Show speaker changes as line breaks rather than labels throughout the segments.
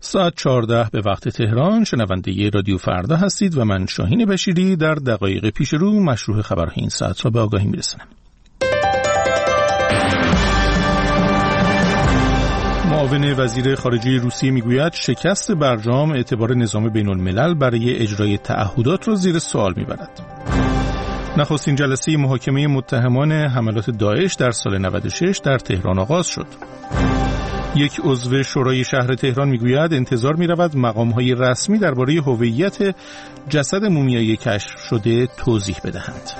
ساعت 14 به وقت تهران شنونده رادیو فردا هستید و من شاهین بشیری در دقایق پیش رو مشروع خبرهای این ساعت را به آگاهی میرسونم. معاون وزیر خارجه روسیه میگوید شکست برجام اعتبار نظام بین الملل برای اجرای تعهدات را زیر سوال میبرد. نخستین جلسه محاکمه متهمان حملات داعش در سال 96 در تهران آغاز شد. یک عضو شورای شهر تهران میگوید انتظار میرود مقام‌های رسمی درباره هویت جسد مومیایی کشف شده توضیح بدهند.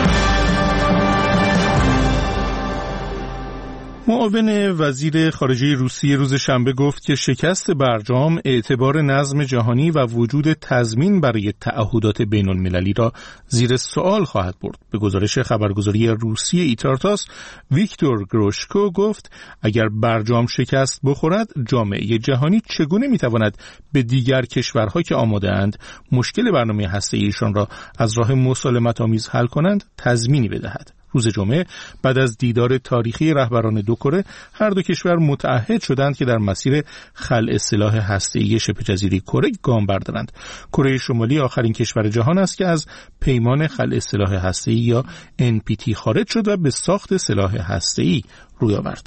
معاون وزیر خارجه روسیه روز شنبه گفت که شکست برجام اعتبار نظم جهانی و وجود تضمین برای تعهدات بین المللی را زیر سوال خواهد برد. به گزارش خبرگزاری روسیه ایتارتاس، ویکتور گروشکو گفت اگر برجام شکست بخورد، جامعه جهانی چگونه میتواند به دیگر کشورها که آماده‌اند مشکل برنامه هسته‌ای ایشان را از راه مسالمت‌آمیز حل کنند تضمینی بدهد. روز جمعه بعد از دیدار تاریخی رهبران دو کره، هر دو کشور متعهد شدند که در مسیر خلع سلاح هسته‌ای شبه جزیره کره گام بردارند. کره شمالی آخرین کشور جهان است که از پیمان خلع سلاح هسته‌ای یا NPT خارج شد و به ساخت سلاح هسته‌ای روی آورد.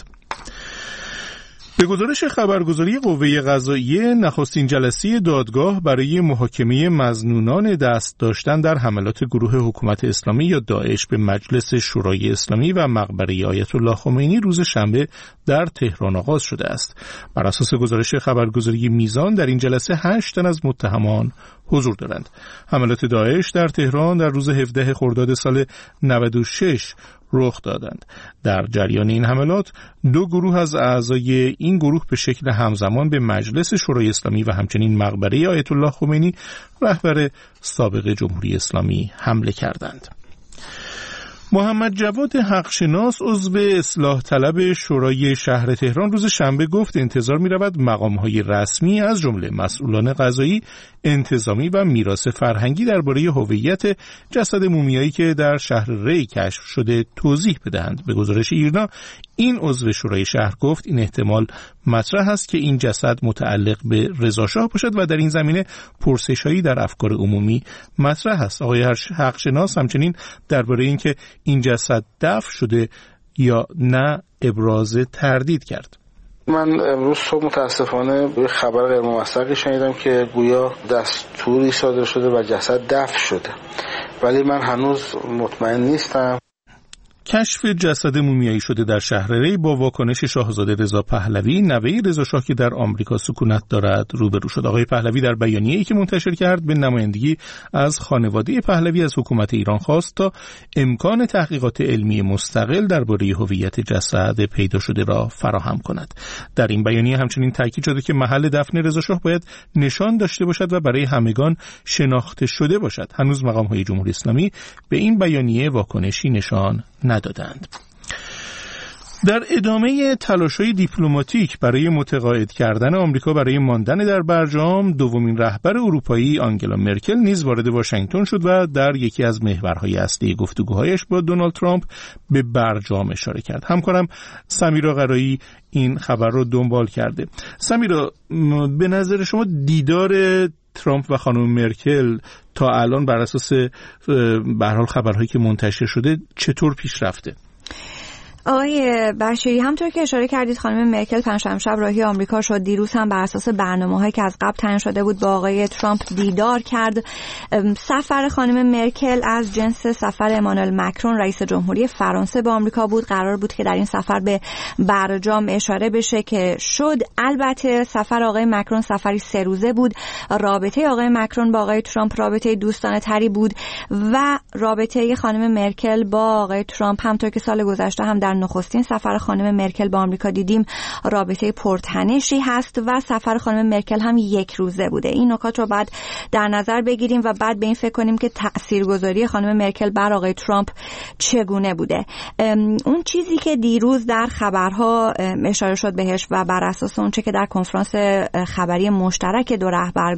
به گزارش خبرگزاری قوه قضاییه، نخستین جلسه دادگاه برای محاکمه مظنونان دست داشتن در حملات گروه حکومت اسلامی یا داعش به مجلس شورای اسلامی و مقبره آیت الله خمینی روز شنبه در تهران آغاز شده است. بر اساس گزارش خبرگزاری میزان در این جلسه 8 تن از متهمان حضور دارند. حملات داعش در تهران در روز 17 خرداد سال 96 رخ دادند. در جریان این حملات دو گروه از اعضای این گروه به شکل همزمان به مجلس شورای اسلامی و همچنین مقبره آیت الله خمینی رهبر سابق جمهوری اسلامی حمله کردند. محمد جواد حقشناس عضو اصلاح طلب شورای شهر تهران روز شنبه گفت انتظار می رود مقام‌های رسمی از جمله مسئولان قضایی، انتظامی و میراث فرهنگی درباره هویت جسد مومیایی که در شهر ری کشف شده توضیح بدهند. به گزارش ایرنا، این عضو شورای شهر گفت این احتمال مطرح است که این جسد متعلق به رضا شاه باشد و در این زمینه پرسش‌هایی در افکار عمومی مطرح است. آقای حقشناس همچنین درباره اینکه این جسد دفن شده یا نه ابراز تردید کرد.
من امروز صبح متاسفانه یه خبر غیر موثقی شنیدم که گویا دستوری صادر شده و جسد دفن شده، ولی من هنوز مطمئن نیستم.
کشف جسد مومیایی شده در شهر ری با واکنش شاهزاده رضا پهلوی، نوه رضا شاه که در آمریکا سکونت دارد، روبرو شد. آقای پهلوی در بیانیه‌ای که منتشر کرد به نمایندگی از خانواده پهلوی از حکومت ایران خواست تا امکان تحقیقات علمی مستقل درباره هویت جسد پیدا شده را فراهم کند. در این بیانیه همچنین تاکید شده که محل دفن رضا شاه باید نشان داشته باشد و برای همگان شناخته شده باشد. هنوز مقام‌های جمهوری اسلامی به این بیانیه واکنشی نشان ندادند. در ادامه تلاش‌های دیپلماتیک برای متقاعد کردن آمریکا برای ماندن در برجام، دومین رهبر اروپایی آنگلا مرکل نیز وارد واشنگتن شد و در یکی از محورهای اصلی گفتگوهایش با دونالد ترامپ به برجام اشاره کرد. همکارم سمیرا قرایی این خبر رو دنبال کرده. سمیرا، به نظر شما دیدار ترامپ و خانم مرکل تا الان بر اساس به هر حال خبرهایی که منتشر شده چطور پیش رفته؟
آقای بشیری، همطور که اشاره کردید خانم مرکل پنجشنبه شب راهی آمریکا شد. دیروز هم بر اساس برنامه‌هایی که از قبل تعیین شده بود با آقای ترامپ دیدار کرد. سفر خانم مرکل از جنس سفر امانوئل مکرون رئیس جمهوری فرانسه به آمریکا بود. قرار بود که در این سفر به برجام اشاره بشه که شد. البته سفر آقای مکرون سفری 3 روزه بود. رابطه آقای مکرون با آقای ترامپ رابطه دوستانه تری بود و رابطه خانم مرکل با آقای ترامپ همطور که سال گذشته هم در نخستین سفر خانم مرکل با آمریکا دیدیم رابطه پرتنشی هست و سفر خانم مرکل هم 1 روزه بوده. این نکات رو بعد در نظر بگیریم و بعد به این فکر کنیم که تاثیرگذاری خانم مرکل بر آقای ترامپ چگونه بوده. اون چیزی که دیروز در خبرها اشاره شد بهش و بر اساس اون چه که در کنفرانس خبری مشترک دو رهبر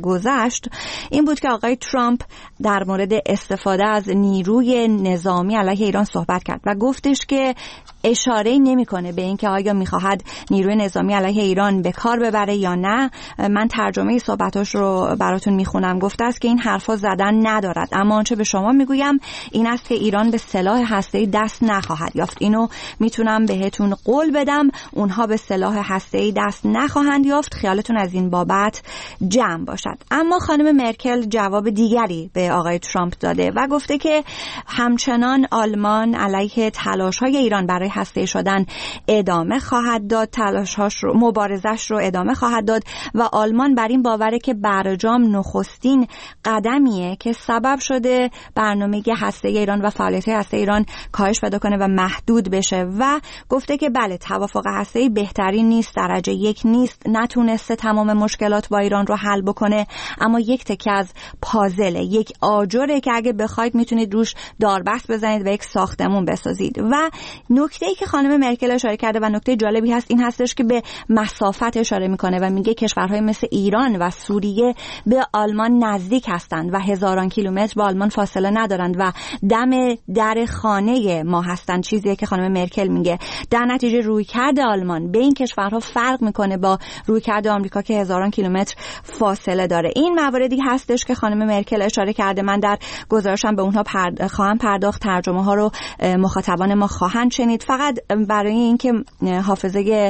گذشت این بود که آقای ترامپ در مورد استفاده از نیروی نظامی علیه ایران صحبت کرد و گفتش که اشاره‌ای نمی‌کنه به اینکه آیا می‌خواهد نیروی نظامی علیه ایران به کار ببره یا نه. من ترجمه صحبتاش رو براتون میخونم. گفته است که این حرفا زدن ندارد، اما آنچه به شما میگویم این است که ایران به سلاح هسته‌ای دست نخواهد یافت. اینو میتونم بهتون قول بدم، اونها به سلاح هسته‌ای دست نخواهند یافت. خیالتون از این بابت جمع باشد. اما خانم مرکل جواب دیگری به آقای ترامپ داده و گفته که همچنان آلمان علیه تلاش‌های ایران برای هسته‌ای شدن ادامه خواهد داد، تلاش‌هاش رو، مبارزش رو ادامه خواهد داد و آلمان بر این باوره که برجام نخستین قدمیه که سبب شده برنامه هسته‌ای ایران و فعالیت‌های هسته‌ای ایران کاهش پیدا کنه و محدود بشه و گفته که بله توافق هسته‌ای بهترین نیست، درجه یک نیست، نتونسته تمام مشکلات با ایران رو حل بکنه، اما یک تکه از پازله، یک آجره که اگه بخواید میتونید روش داربست بزنید و یک ساختمون بسازید. و نکته‌ای که خانم مرکل اشاره کرده و نکته جالبی هست این هستش که به مسافت اشاره میکنه و میگه کشورهای مثل ایران و سوریه به آلمان نزدیک هستند و هزاران کیلومتر با آلمان فاصله ندارند و دم در خانه ما هستند، چیزیه که خانم مرکل میگه. در نتیجه رویکرد آلمان به این کشورها فرق میکنه با رویکرد آمریکا که هزاران کیلومتر فاصله داره. این مواردی هستش که خانم مرکل اشاره کرده. من در گزارشم به اونها خواهم پرداخت، ترجمه ها رو مخاطبان ما خواهند شنید. فقط برای اینکه حافظه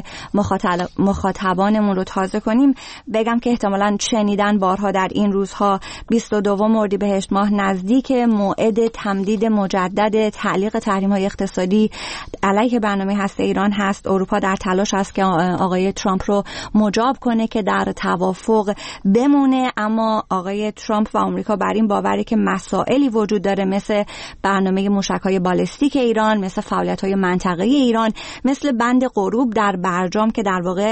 مخاطبانمون رو تازه کنیم بگم که احتمالاً شنیدن بارها در این روزها 22 اردیبهشت ماه نزدیک موعد تمدید مجدد تعلیق تحریم‌های اقتصادی علیه برنامه هسته‌ای ایران هست. اروپا در تلاش است که آقای ترامپ رو مجاب کنه که در توافق بمونه، اما آقای ترامپ و آمریکا بر این باوره که مسائلی وجود داره مثل برنامه موشک‌های بالستیک ایران، مثل فعالیت‌های منطقه‌ای ایران، مثل بند غروب در برجام که در واقع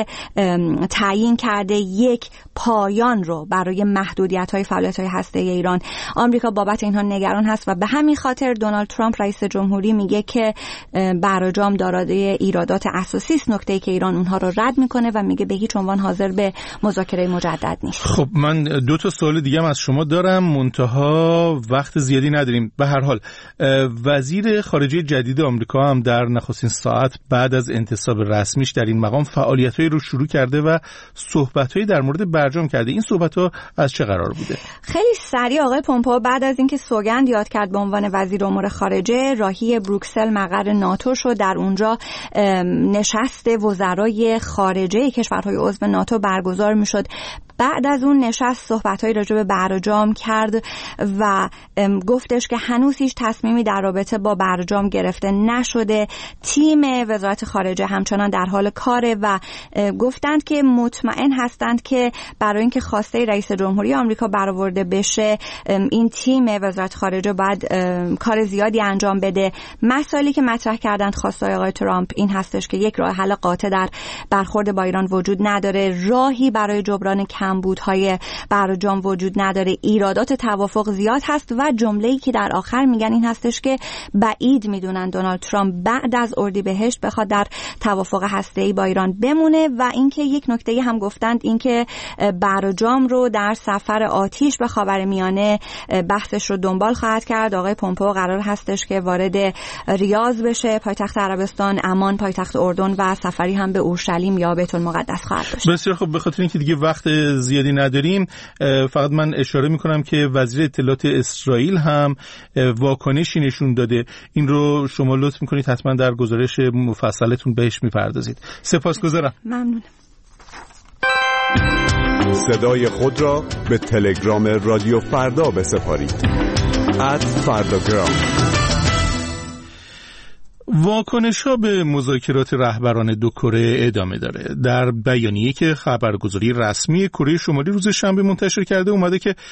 تعیین کرده یک پایان رو برای محدودیت‌های فعالیت‌های هسته‌ای ایران. آمریکا بابت اینها نگران هست و به همین خاطر دونالد ترامپ رئیس جمهوری میگه که برجام دارای ایرادات اساسی است، نکته‌ای که ایران اونها رو رد میکنه و میگه به هیچ عنوان حاضر به مذاکره مجدد نیست.
خب من 2 تا سوال دیگه هم از شما دارم، منتها وقت زیادی نداریم. به هر حال وزیر خارجه جدید آمریکا هم در نخستین ساعت بعد از انتصاب رسمیش در این مقام فعالیت‌هایی رو شروع کرده و صحبت‌هایی در مورد برجام کرده. این صحبت‌ها از چه قرار بوده؟
خیلی سریع آقای پومپئو بعد از اینکه سوگند یاد کرد به عنوان وزیر امور خارجه، راهی بروکسل مقر ناتو شد. در اونجا نشست وزرای خارجه کشورهای عضو ناتو برگزار می‌شد. بعد از اون نشست صحبت‌های راجع به برجام کرد و گفتش که هنوز هیچ تصمیمی در رابطه با برجام گرفته نشده. تیم وزارت خارجه همچنان در حال کاره و گفتند که مطمئن هستند که برای اینکه خواسته رئیس جمهوری آمریکا برآورده بشه این تیم وزارت خارجه باید کار زیادی انجام بده. مسائلی که مطرح کردند خواستای آقای ترامپ این هستش که یک راه حل قاطع در برخورد با ایران وجود نداره، راهی برای جبران کمبودهای برجام وجود نداره، ایرادات توافق زیاد هست و جمله‌ای که در آخر میگن این هستش که بعید میدونن دونالد ترامپ بعد از اردیبهشت بخواد در توافق هسته‌ای با ایران بمونه. و اینکه یک نکته هم گفتند اینکه برجام رو در سفر آتیش به خاورمیانه بحثش رو دنبال خواهد کرد. آقای پومپئو قرار هستش که وارد ریاض بشه، پایتخت عربستان، عمان پایتخت اردن و سفری هم به اورشلیم یا بیت المقدس خواهد داشت.
بسیار خب، به خاطر اینکه دیگه وقت زیادی نداریم فقط من اشاره میکنم که وزیر اطلاعات اسرائیل هم واکنشی نشون داده. این رو شما لطف میکنید حتما در گزارش مفصلتون بهش میپردازید. سپاسگزارم.
ممنون.
صدای خود را به تلگرام رادیو فردا بسپارید. @فرdagram.
واکنش‌ها به مذاکرات رهبران دو کره ادامه داره. در بیانیه‌ای که خبرگزاری رسمی کره شمالی روز شنبه منتشر کرده اومده که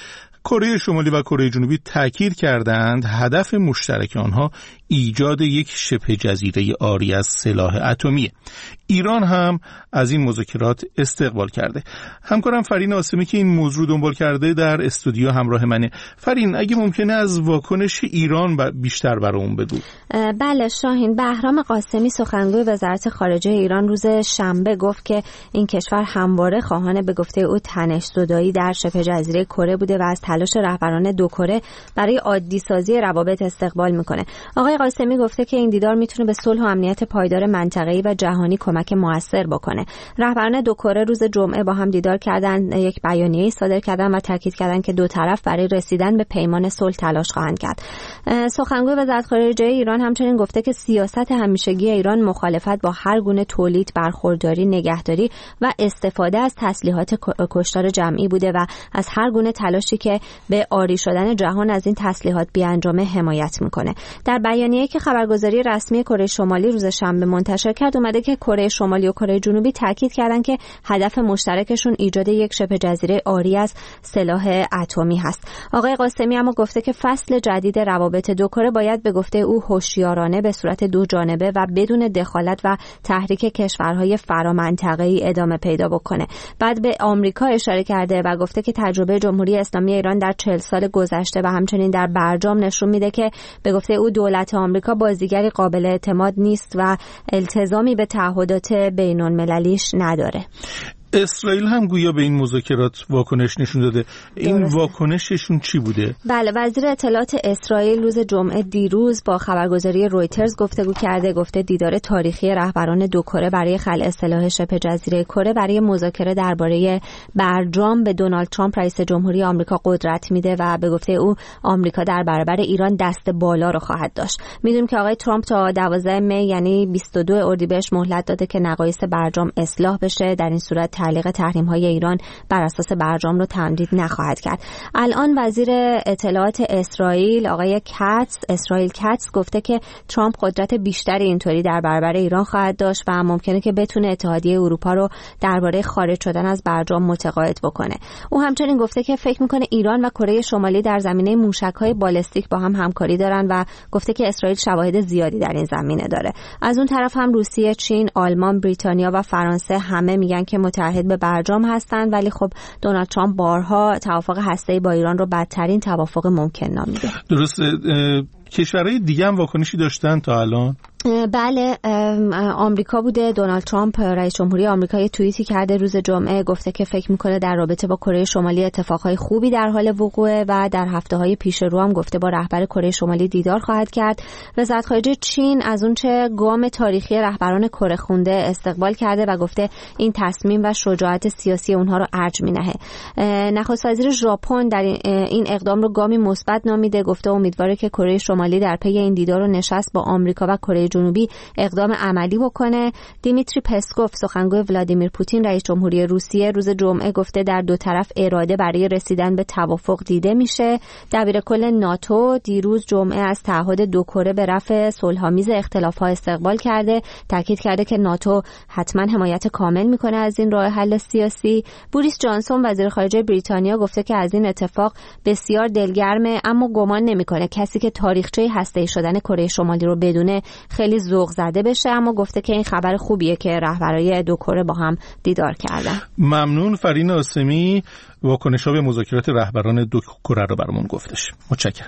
کره شمالی و کره جنوبی تاکید کردند هدف مشترک آنها ایجاد یک شبه جزیره عاری از سلاح اتمی. ایران هم از این مذاکرات استقبال کرده. همکارم فرین آسمی که این موضوع دنبال کرده در استودیو همراه منه. فرین، اگه ممکنه از واکنش ایران بیشتر برامون بگو.
بله شاهین، بهرام قاسمی سخنگوی وزارت خارجه ایران روز شنبه گفت که این کشور همواره خواهان به گفته او تنش‌زدایی در شبه جزیره کره بوده و از تلاش رهبران دو کره برای عادی سازی روابط استقبال میکنه. آقای قاسمی گفته که این دیدار میتونه به صلح و امنیت پایدار منطقه‌ای و جهانی کمک موثر بکنه. رهبران دو کره روز جمعه با هم دیدار کردند، یک بیانیه صادر کردند و تاکید کردند که دو طرف برای رسیدن به پیمان صلح تلاش خواهند کرد. سخنگوی وزارت خارجه ایران همچنین گفته که سیاست همیشگی ایران مخالفت با هر گونه تولید، برخورداری، نگهداری و استفاده از تسلیحات کشتار جمعی بوده و از هر گونه تلاشی که به عاری شدن جهان از این تسلیحات بیانجامه حمایت میکنه. در بیانیه‌ای که خبرگزاری رسمی کره شمالی روز شنبه منتشر کرد اومده که کره شمالی و کره جنوبی تاکید کردند که هدف مشترکشون ایجاد یک شبه جزیره عاری از سلاح اتمی هست. آقای قاسمی اما گفته که فصل جدید روابط دو کره باید به گفته او هوشیارانه به صورت دو جانبه و بدون دخالت و تحریک کشورهای فرامنطقه‌ای ادامه پیدا بکنه. بعد به آمریکا اشاره کرده و گفته که تجربه جمهوری اسلامی ایران در 40 سال گذشته و همچنین در برجام نشون میده که به گفته او دولت آمریکا بازیگری قابل اعتماد نیست و التزامی به تعهدات بین‌المللیش نداره.
اسرائیل هم گویا به این مذاکرات واکنش نشون داده. این درسته. واکنششون چی بوده؟
بله، وزیر اطلاعات اسرائیل روز جمعه دیروز با خبرگزاری رویترز گفتگو کرده. گفته دیدار تاریخی رهبران دو کره برای خلع سلاح شبه جزیره کره برای مذاکره درباره برجام به دونالد ترامپ رئیس جمهوری آمریکا قدرت میده و به گفته او آمریکا در برابر ایران دست بالا رو خواهد داشت. میدونیم که آقای ترامپ تا 12 می یعنی 22 اردیبهشت مهلت داده که نقایص برجام اصلاح بشه. در این صورت تعلیق تحریم‌های ایران بر اساس برجام رو تمدید نخواهد کرد. الان وزیر اطلاعات اسرائیل آقای اسرائیل کاتس گفته که ترامپ قدرت بیشتری اینطوری در برابر ایران خواهد داشت و ممکنه که بتونه اتحادیه اروپا رو درباره خارج شدن از برجام متقاعد بکنه. او همچنین گفته که فکر میکنه ایران و کره شمالی در زمینه موشک‌های بالستیک با هم همکاری دارن و گفته که اسرائیل شواهد زیادی در این زمینه داره. از اون طرف هم روسیه، چین، آلمان، بریتانیا و فرانسه همه میگن که متحد به برجام هستند، ولی خب دونالد ترامپ بارها توافق هسته‌ای با ایران رو بدترین توافق ممکن نامیده.
درسته. کشورهای دیگه هم واکنشی داشتن تا الان؟
بله، آمریکا بوده. دونالد ترامپ رئیس جمهوری آمریکا یه توییتی کرده روز جمعه، گفته که فکر میکنه در رابطه با کره شمالی اتفاقهای خوبی در حال وقوعه و در هفته‌های پیش رو هم گفته با رهبر کره شمالی دیدار خواهد کرد. وزارت خارجه چین از اون چه گام تاریخی رهبران کره خونده استقبال کرده و گفته این تصمیم و شجاعت سیاسی اونها رو ارج می‌نهه. نخست وزیر ژاپن در این اقدام رو گامی مثبت نامیده، گفته امیدواره که کره شمالی در پی این دیدار و نشست با آمریکا و کره جنوبی اقدام عملی بکنه. دیمیتری پسکوف سخنگوی ولادیمیر پوتین رئیس جمهوری روسیه روز جمعه گفته در دو طرف اراده برای رسیدن به توافق دیده میشه. دبیرکل ناتو دیروز جمعه از تعهد دو کره به رفع صلح‌آمیز اختلاف‌ها استقبال کرده، تاکید کرده که ناتو حتما حمایت کامل میکنه از این راه حل سیاسی. بوریس جانسون وزیر خارجه بریتانیا گفته که از این اتفاق بسیار دلگرمه، اما گمان نمیکنه کسی که تاریخچه هسته‌ای شدن کره شمالی رو بدونه خیلی ذوق زده بشه، اما گفته که این خبر خوبیه که رهبرای دو کره با هم دیدار کردن.
ممنون فرین آسمی، واکنش‌ها به مذاکرات رهبران دو کره رو برامون گفتش. متشکرم.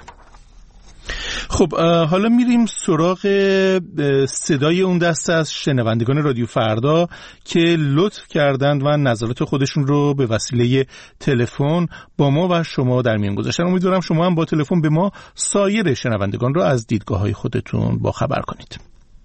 خب حالا میریم سراغ صدای اون دسته از شنوندگان رادیو فردا که لطف کردند و نظرات خودشون رو به وسیله تلفن با ما و شما در میان گذاشتن. امیدوارم شما هم با تلفن به ما سایر شنوندگان رو از دیدگاه‌های خودتون با خبر کنید.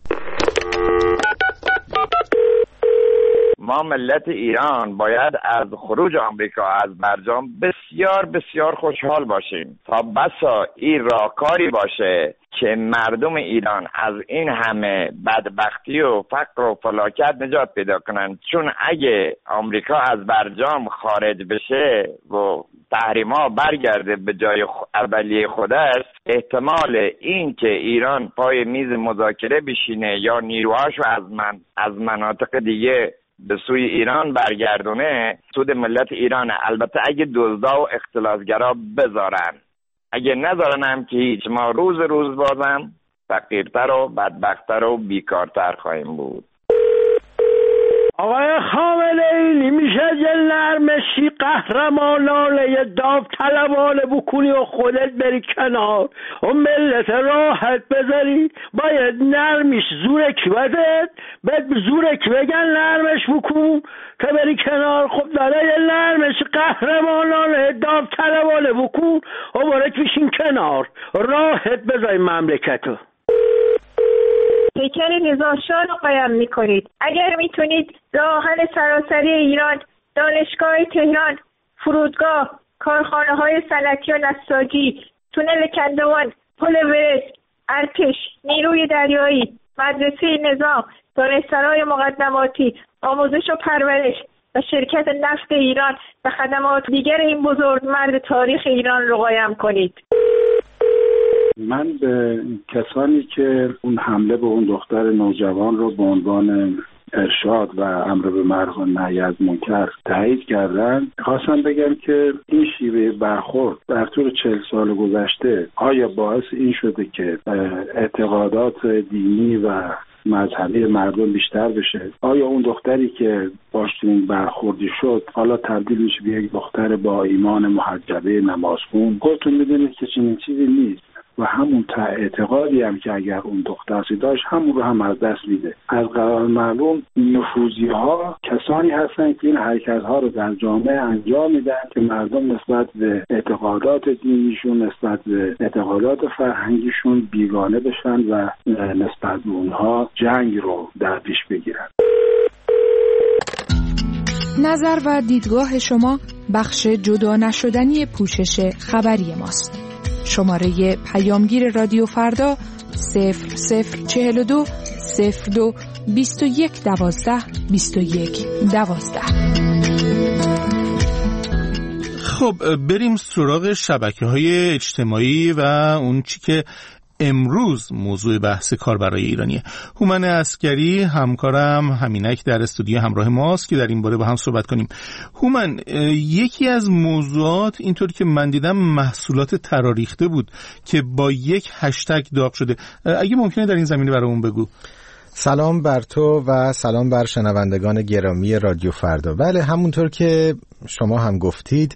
ما ملت ایران باید از خروج آمریکا از برجام بسیار بسیار خوشحال باشیم تا بسا این راهکاری باشه که مردم ایران از این همه بدبختی و فقر و فلاکت نجات پیدا کنن. چون اگه آمریکا از برجام خارج بشه و تحریم‌ها برگرده به جای اولیه خودش، احتمال این که ایران پای میز مذاکره بشینه یا نیروهاشو از مناطق دیگه به سوی ایران برگردونه سود ملت ایرانه. البته اگه دزدا و اختلاسگرا بذارن، اگه نذارن هم که هیچ، ما روز بازم فقیرتر و بدبختتر و بیکارتر خواهیم بود.
آقای خامنه‌ای نمیشه یه نرمشی قهرمانانه داوطلبانه بکنی و خودت بری کنار و ملت راحت بذاری؟ باید نرمش زورک بزد، باید زورک بگن نرمش بکن که بری کنار. خب داره یه نرمش قهرمانانه داوطلبانه بکن و بارک بشین کنار، راحت بذاری مملکتو.
پیکر نظارشاه رو قایم میکنید. اگر میتونید راهن سراسری ایران، دانشگاه تهران، فرودگاه، کارخانه های صنعتی و نساجی، تونل کندوان، پل ورد، ارتش، نیروی دریایی، مدرسه نظام، دانشسرای مقدماتی، آموزش و پرورش و شرکت نفت ایران و خدمات دیگر این بزرگ مرد تاریخ ایران رو قایم کنید.
من به کسانی که اون حمله به اون دختر نوجوان رو به عنوان ارشاد و امر به معروف و نهی از منکر تایید کردن خواستم بگم که این شیوه برخورد در طول 40 سال گذشته آیا باعث این شده که اعتقادات دینی و مذهبی مردم بیشتر بشه؟ آیا اون دختری که باش این برخوردی شد حالا تبدیل میشه به یک دختر با ایمان محجبه نمازخون؟ خودتون میدونید که چنین چیزی نیست و همون اعتقادی هم که اگر اون دختری داشت همون رو هم از دست میده. از قرار معلوم نفوذی ها کسانی هستن که این حرکت ها رو در جامعه انجام میدن که مردم نسبت به اعتقادات دینیشون، نسبت به اعتقادات فرهنگیشون بیگانه بشن و نسبت به اونها جنگ رو در پیش بگیرن.
نظر و دیدگاه شما بخش جدا نشدنی پوشش خبری ماست. شماره پیامگیر رادیو فردا 0042 02 21 12 21 12.
خب بریم سراغ شبکه‌های اجتماعی و اون چی که امروز موضوع بحث کاربرای ایرانیه. هومن عسکری همکارم همینک در استودیو همراه ماست که در این باره با هم صحبت کنیم. هومن، یکی از موضوعات اینطور که من دیدم محصولات تراریخته بود که با یک هشتگ داغ شده. اگه ممکنه در این زمینه برامون بگو.
سلام بر تو و سلام بر شنوندگان گرامی رادیو فردا. بله، همونطور که شما هم گفتید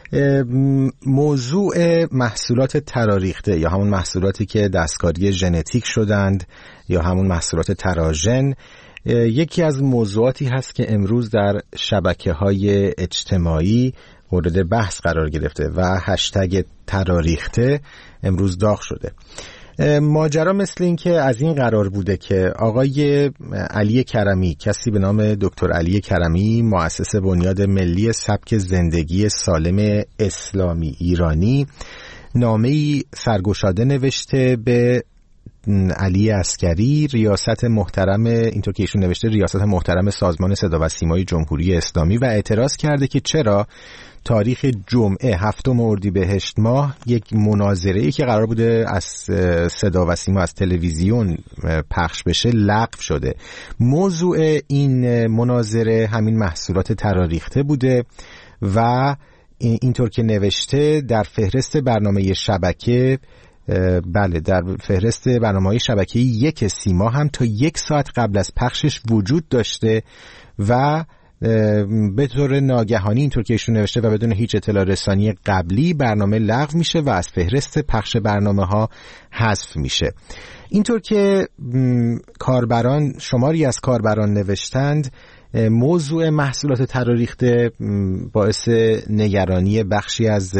موضوع محصولات تراریخته یا همون محصولاتی که دستکاری ژنتیک شدند یا همون محصولات تراژن یکی از موضوعاتی هست که امروز در شبکه‌های اجتماعی مورد بحث قرار گرفته و هشتگ تراریخته امروز داغ شده. ماجرا مثل این که از این قرار بوده که آقای علی کرمی، کسی به نام دکتر علی کرمی، مؤسس بنیاد ملی سبک زندگی سالم اسلامی ایرانی، نامه‌ای سرگشاده نوشته به علی عسکری، ریاست محترم، اینطور که ایشون نوشته ریاست محترم سازمان صدا و سیمای جمهوری اسلامی، و اعتراض کرده که چرا تاریخ جمعه 7 اردیبهشت ماه یک مناظره‌ای که قرار بوده از صدا و سیما از تلویزیون پخش بشه لغو شده. موضوع این مناظره همین محصولات تراریخته بوده و اینطور که نوشته در فهرست برنامه شبکه، بله، در فهرست برنامه‌های شبکه یک سیما هم تا 1 ساعت قبل از پخشش وجود داشته و به طور ناگهانی، اینطور که ایشون نوشته، و بدون هیچ اطلاع رسانی قبلی برنامه لغو میشه و از فهرست پخش برنامه ها حذف میشه. اینطور که کاربران، شماری از کاربران نوشتند، موضوع محصولات تراریخته باعث نگرانی بخشی از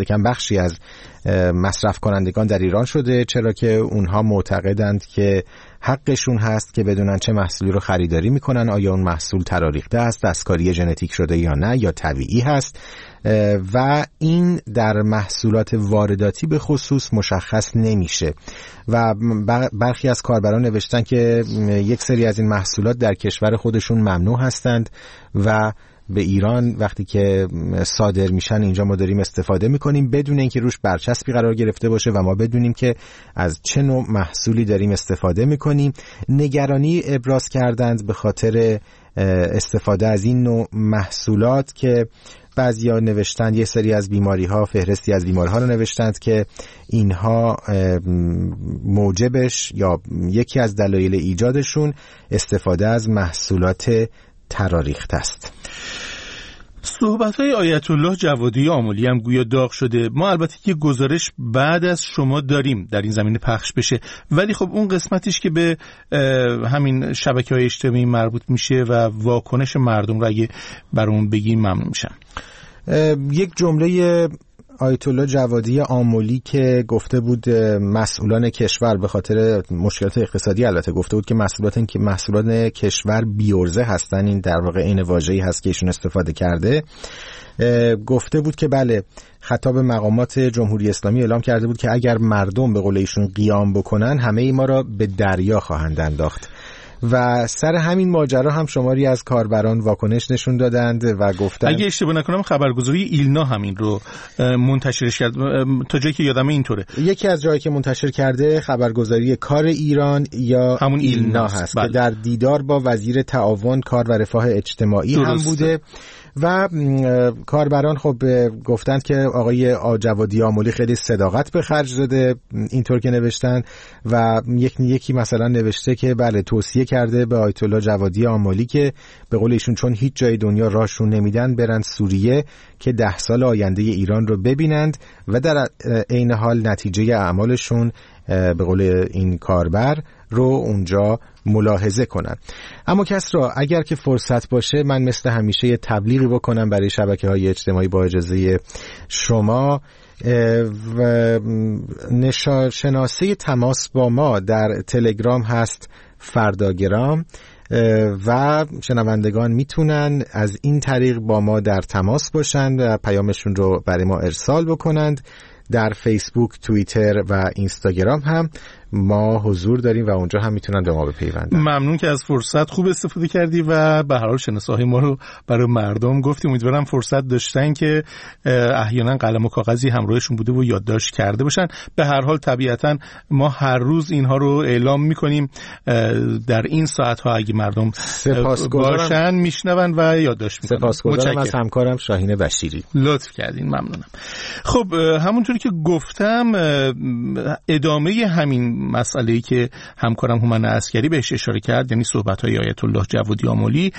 مصرف کنندگان در ایران شده، چرا که اونها معتقدند که حقشون هست که بدونن چه محصولی رو خریداری میکنن، آیا اون محصول تراریخته است، دستکاری ژنتیک شده یا نه، یا طبیعی هست، و این در محصولات وارداتی به خصوص مشخص نمیشه. و برخی از کاربران نوشتن که یک سری از این محصولات در کشور خودشون ممنوع هستند و به ایران وقتی که صادر میشن اینجا ما داریم استفاده میکنیم بدون اینکه روش برچسبی قرار گرفته باشه و ما بدونیم که از چه نوع محصولی داریم استفاده میکنیم. نگرانی ابراز کردند به خاطر استفاده از این نوع محصولات که بعضیا نوشتند یه سری از بیماری‌ها، فهرستی از بیماری‌ها رو نوشتند که اینها موجبش یا یکی از دلایل ایجادشون استفاده از محصولات تراریخته است.
صحبت‌های آیت الله جوادی آملی هم گویا داغ شده. ما البته یه گزارش بعد از شما داریم در این زمینه پخش بشه، ولی خب اون قسمتیش که به همین شبکه‌های اجتماعی مربوط میشه و واکنش مردم رو اگه برامون بگیم ممنون میشم.
یک جمله آیت الله جوادی آملی که گفته بود مسئولان کشور به خاطر مشکلات اقتصادی، البته گفته بود که مسئولان کشور بی‌عرضه هستن، این در واقع این واژه‌ای هست که ایشون استفاده کرده. گفته بود که بله، خطاب مقامات جمهوری اسلامی اعلام کرده بود که اگر مردم به قول ایشون قیام بکنن همه ما را به دریا خواهند انداخت و سر همین ماجرا هم شماری از کاربران واکنش نشون دادند و گفتند، اگه
اشتباه نکنم خبرگزاری ایلنا همین رو منتشرش کرد، تا جایی که یادمه اینطوره.
یکی از جایی که منتشر کرده خبرگزاری کار ایران یا همون ایلنا هست که در دیدار با وزیر تعاون، کار و رفاه اجتماعی هم بوده و کاربران خب گفتند که آقای جوادی آملی خیلی صداقت به خرج داده، اینطور که نوشتن و یکی مثلا نوشته که بله توصیه کرده به آیت الله جوادی آملی که به قول ایشون چون هیچ جای دنیا راهشون نمیدن برن سوریه که 10 سال آینده ایران رو ببینند و در عین حال نتیجه اعمالشون به قول این کاربر رو اونجا ملاحظه کنن. اما کسرا اگر که فرصت باشه من مثل همیشه یه تبلیغی بکنم برای شبکه‌های اجتماعی با اجازه شما. شناسه تماس با ما در تلگرام هست فرداگرام و شنوندگان میتونن از این طریق با ما در تماس باشن و پیامشون رو برای ما ارسال بکنند. در فیسبوک، توییتر و اینستاگرام هم ما حضور داریم و اونجا هم میتونن به ما بپیوندن.
ممنون که از فرصت خوب استفاده کردی و به هر حال شناسایی ما رو برای مردم گفتیم. امیدوارم فرصت داشتن که احیانا قلم و کاغذی همراهشون بوده و یادداشت کرده باشن. به هر حال طبیعتا ما هر روز اینها رو اعلام میکنیم در این ساعت ها اگه مردم باشن میشنون و یادداشت میکنن.
سپاسگزارم از همکارم شاهین بشیری.
لطف کردین، ممنونم. خب همونطوری که گفتم ادامه همین مسئله‌ای که همکارم هومن عسکری بهش اشاره کرد، یعنی صحبت‌های آیت الله جوادی آملی،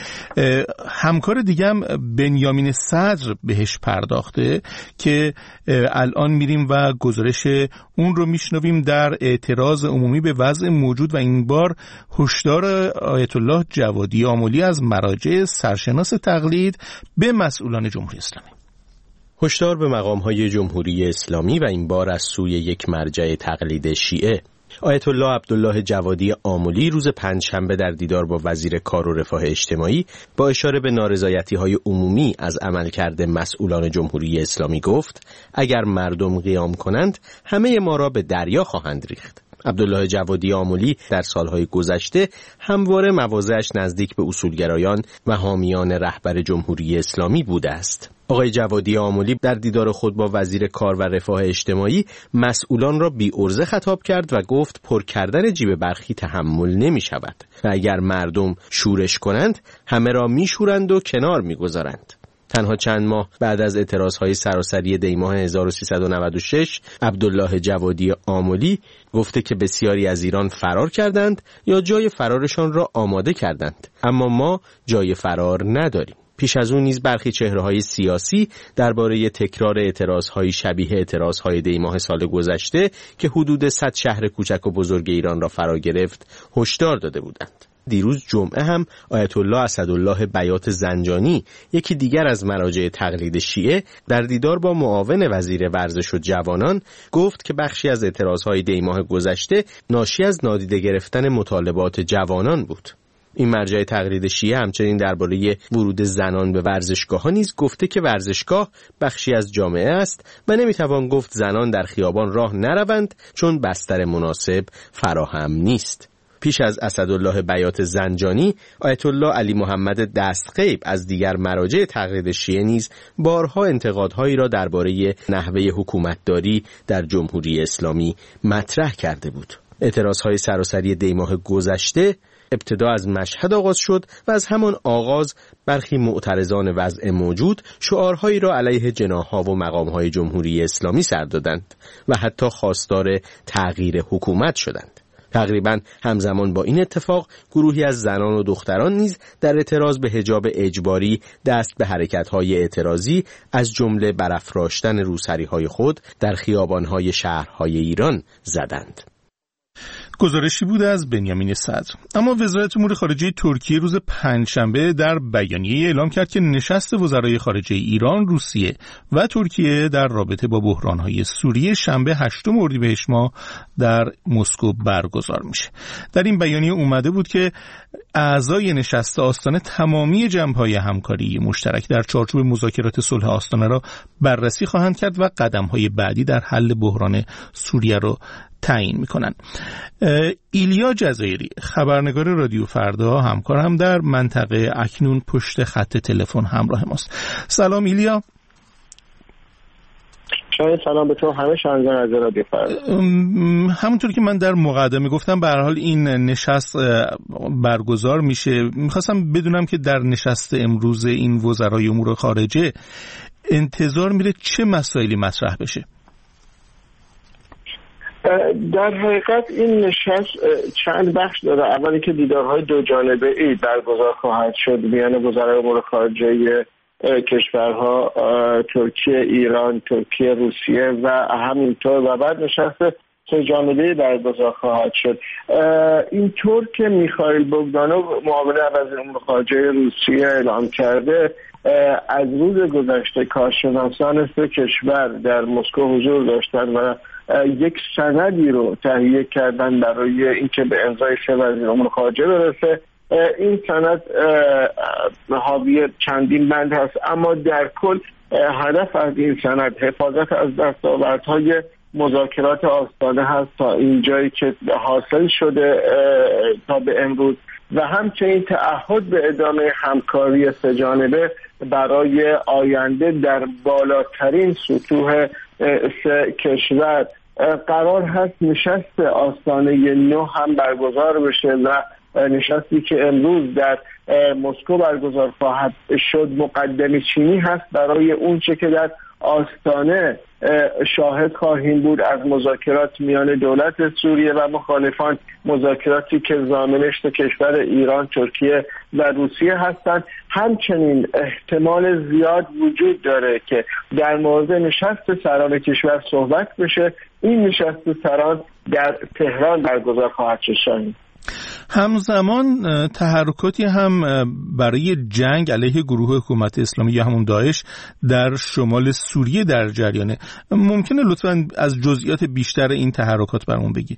همکار دیگم بنیامین صدر بهش پرداخته که الان میریم و گزارش اون رو میشنویم در اعتراض عمومی به وضع موجود و این بار هشدار آیت الله جوادی آملی از مراجع سرشناس تقلید به مسئولان جمهوری اسلامی.
هشدار به مقام‌های جمهوری اسلامی و این بار از سوی یک مرجع تقلید شیعه. آیت الله عبدالله جوادی آملی روز پنجشنبه در دیدار با وزیر کار و رفاه اجتماعی با اشاره به نارضایتی‌های عمومی از عملکرد مسئولان جمهوری اسلامی گفت اگر مردم قیام کنند همه ما را به دریا خواهند ریخت. عبدالله جوادی آملی در سالهای گذشته همواره مواضعش نزدیک به اصولگرایان و حامیان رهبر جمهوری اسلامی بوده است. آقای جوادی آملی در دیدار خود با وزیر کار و رفاه اجتماعی مسئولان را بی‌عرضه خطاب کرد و گفت پر کردن جیب برخی تحمل نمی شود و اگر مردم شورش کنند همه را می شورند و کنار می گذارند. تنها چند ماه بعد از اعتراضهای سراسری دیماه 1396 عبدالله جوادی آملی گفته که بسیاری از ایران فرار کردند یا جای فرارشان را آماده کردند، اما ما جای فرار نداریم. پیش از اون نیز برخی چهره‌های سیاسی درباره تکرار اعتراض‌های شبیه اعتراض‌های دیماه سال گذشته که حدود 100 شهر کوچک و بزرگ ایران را فرا گرفت هشدار داده بودند. دیروز جمعه هم آیت الله اسدالله بیات زنجانی، یکی دیگر از مراجع تقلید شیعه، در دیدار با معاون وزیر ورزش و جوانان گفت که بخشی از اعتراض‌های دیماه گذشته ناشی از نادیده گرفتن مطالبات جوانان بود. این مرجع تقلید شیعه همچنین درباره ورود زنان به ورزشگاه‌ها نیز گفته که ورزشگاه بخشی از جامعه است و نمیتوان گفت زنان در خیابان راه نروند چون بستر مناسب فراهم نیست. پیش از اسدالله بیات زنجانی، آیت الله علی محمد دستغیب از دیگر مراجع تقلید شیعه نیز بارها انتقادهایی را درباره نحوه حکومتداری در جمهوری اسلامی مطرح کرده بود. اعتراضهای سراسری دیماه گذشته ابتدا از مشهد آغاز شد و از همان آغاز برخی معترضان وضع موجود شعارهایی را علیه جناح‌ها و مقام‌های جمهوری اسلامی سر دادند و حتی خواستار تغییر حکومت شدند. تقریباً همزمان با این اتفاق گروهی از زنان و دختران نیز در اعتراض به حجاب اجباری دست به حرکت‌های اعتراضی از جمله برافراشتن روسری‌های خود در خیابان‌های شهرهای ایران زدند.
گزارشی بود از بنیامین صدر. اما وزارت امور خارجه ترکیه روز پنجشنبه در بیانیه اعلام کرد که نشست وزرای خارجه ایران، روسیه و ترکیه در رابطه با بحران‌های سوریه شنبه 8 اردیبهشت ماه در مسکو برگزار میشه. در این بیانیه اومده بود که اعضای نشست آستانه تمامی جنبه‌های همکاری مشترک در چارچوب مذاکرات صلح آستانه را بررسی خواهند کرد و قدم‌های بعدی در حل بحران سوریه را تعیین میکنن. ایلیا جزایری، خبرنگار رادیو فردا، همکارم در منطقه، اکنون پشت خط تلفن همراه ماست. سلام ایلیا.
سلام به تو همه شنوندگان از رادیو فردا.
همونطور که من در مقدمه گفتم، به هر حال این نشست برگزار میشه. میخواستم بدونم که در نشست امروز این وزرای امور خارجه انتظار میره چه مسائلی مطرح بشه؟
در حقیقت این نشست چند بخش داره. اولی که دیدارهای دو جانبه ای برگزار خواهد شد میان وزرای امور خارجه کشورها ترکیه، ایران، ترکیه، روسیه و همینطور، و بعد نشست سه جانبه برگزار خواهد شد. اینطور که میخائیل بوگدانوف، معاون وزیر امور خارجه روسیه اعلام کرده، از روز گذشته کارشناسان سه کشور در مسکو حضور داشتن و یک سندی رو تهیه کردن برای اینکه به امضای سه وزیر امور خارجه برسه. این سند حاوی چندین بند هست، اما در کل هدف از این سند حفاظت از دستاوردهای مذاکرات آستانه هست تا اینجایی که حاصل شده تا به امروز، و همچنین تعهد به ادامه همکاری سه جانبه برای آینده در بالاترین سطوح سه کشور. قرار هست نشست آستانه 9 هم برگزار بشه و نشستی که امروز در مسکو برگزار خواهد شد مقدمه چینی هست برای اون چه که در آستانه شاهد خواهیم بود از مذاکرات میان دولت سوریه و مخالفان، مذاکراتی که ضامنش کشور ایران، ترکیه و روسیه هستند. همچنین احتمال زیاد وجود داره که در مورد نشست سران کشور صحبت بشه. این نشست سران در تهران برگزار خواهد شد.
همزمان تحرکاتی هم برای جنگ علیه گروه حکومت اسلامی یا همون داعش در شمال سوریه در جریانه. ممکنه لطفاً از جزئیات بیشتر این تحرکات برامون بگی؟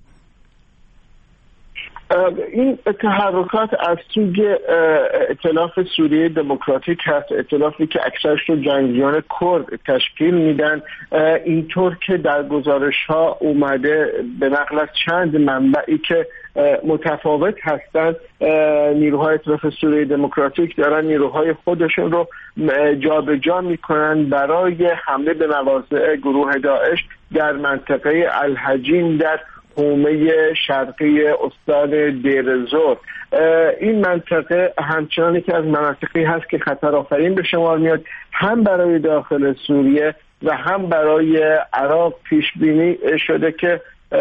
این تحرکات از سوی ائتلاف سوریه دموکراتیک هست، ائتلافی که اکثرش رو جنگجویان کرد تشکیل میدن. اینطور که در گزارش ها اومده به نقل از چند منبعی که متفاوت هستند، نیروهای ائتلاف سوریه دموکراتیک دارن نیروهای خودشون رو جابجا میکنن برای حمله به مواضع گروه داعش در منطقه الحجین در حومه شرقی استان دیر زور. این منطقه همچنان که از مناطقی هست که خطرآفرین به شمار میاد، هم برای داخل سوریه و هم برای عراق. پیش بینی شده که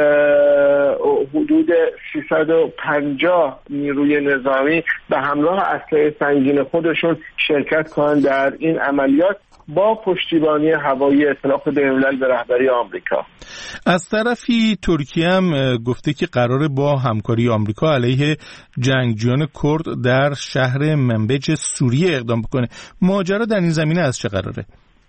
حدود 350 نیروی نظامی به همراه اسلحه سنگین خودشون شرکت کنند در این عملیات با پشتیبانی هوایی ائتلاف بین‌الملل به رهبری آمریکا.
از طرفی ترکیه هم گفته که قراره با همکاری آمریکا علیه جنگجویان کرد در شهر منبج سوریه اقدام بکنه. ماجرا در این زمینه از چه قراره؟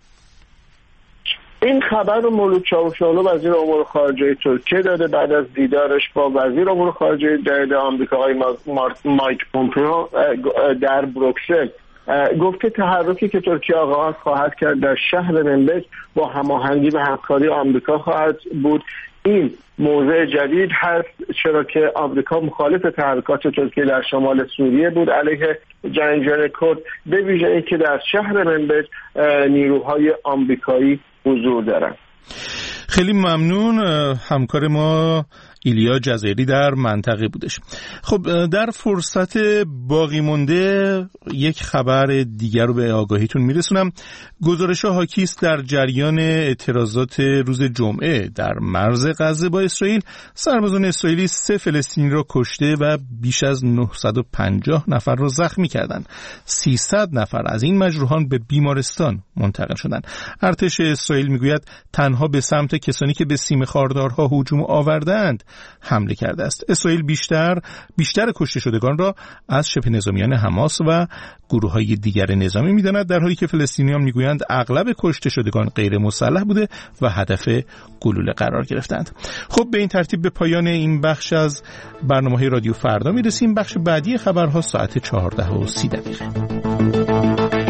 این خبر رو مولود چاوشاغلو وزیر امور خارجه ترکیه داده بعد از دیدارش با وزیر امور خارجه جدید آمریکا آقای مایک پومپئو در بروکسل. گفته تحرکی که ترکیه آغاز خواهد کرد در شهر منبج با هماهنگی و همکاری آمریکا خواهد بود. این موضع جدید هست، چرا که آمریکا مخالف تحرکات ترکیه در شمال سوریه بود علیه جنگجویان کرد، به ویژه اینکه در شهر منبج نیروهای آمریکایی حضور دارند.
خیلی ممنون. همکار ما ایلیا جزیری در منطقه بودش. خب در فرصت باقی مونده یک خبر دیگر رو به آگاهیتون میرسونم. گزارش‌ها حاکی است در جریان اعتراضات روز جمعه در مرز غزه با اسرائیل، سربازان اسرائیلی 3 فلسطینی را کشته و بیش از 950 نفر را زخمی کردند. 300 نفر از این مجروحان به بیمارستان منتقل شدند. ارتش اسرائیل میگوید تنها به سمت کسانی که به سیم خاردارها هجوم آوردند حمله کرده است. اسرائیل بیشتر کشته شدگان را از شبه نظامیان حماس و گروه‌های دیگر نظامی می‌داند، در حالی که فلسطینیان میگویند اغلب کشته شدگان غیر مسلح بوده و هدف گلوله قرار گرفتند. خب به این ترتیب به پایان این بخش از برنامه‌های رادیو فردا میرسیم. بخش بعدی خبرها ساعت 14:30.